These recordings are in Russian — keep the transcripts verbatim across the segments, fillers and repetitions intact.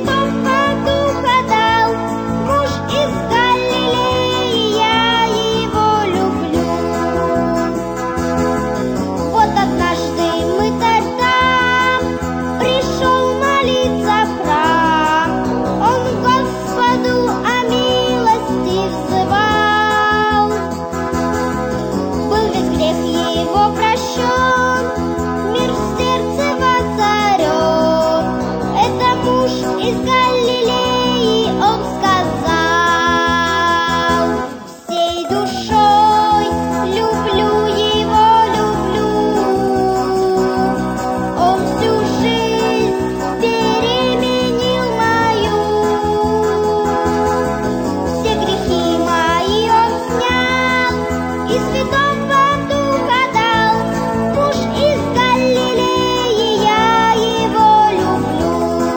из Галилеи он сказал: всей душой люблю его, люблю. Он всю жизнь переменил мою, все грехи мои он снял и святого Духа дал. Муж из Галилеи, я его люблю.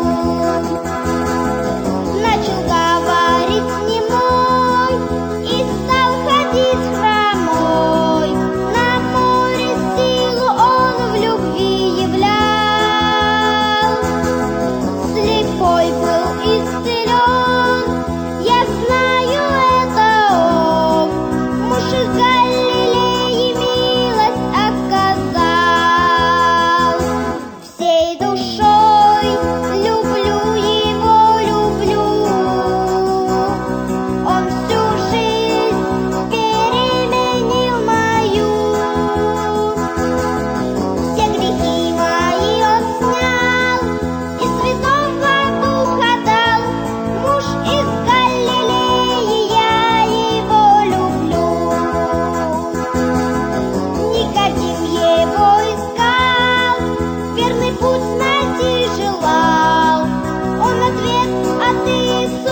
Начал говорить немой и стал ходить хромой. На море силу он в любви являл. Слепой был исцелен, я знаю, это он. Муж из Галилеи милость оказал. Всей душой люблю его, люблю. Он всю жизнь переменил мою, все грехи мои он снял и святого Духа дал. Муж из Галилеи, я его люблю. Никодим его искал, верный путь найти желал. Он ответ от Иисуса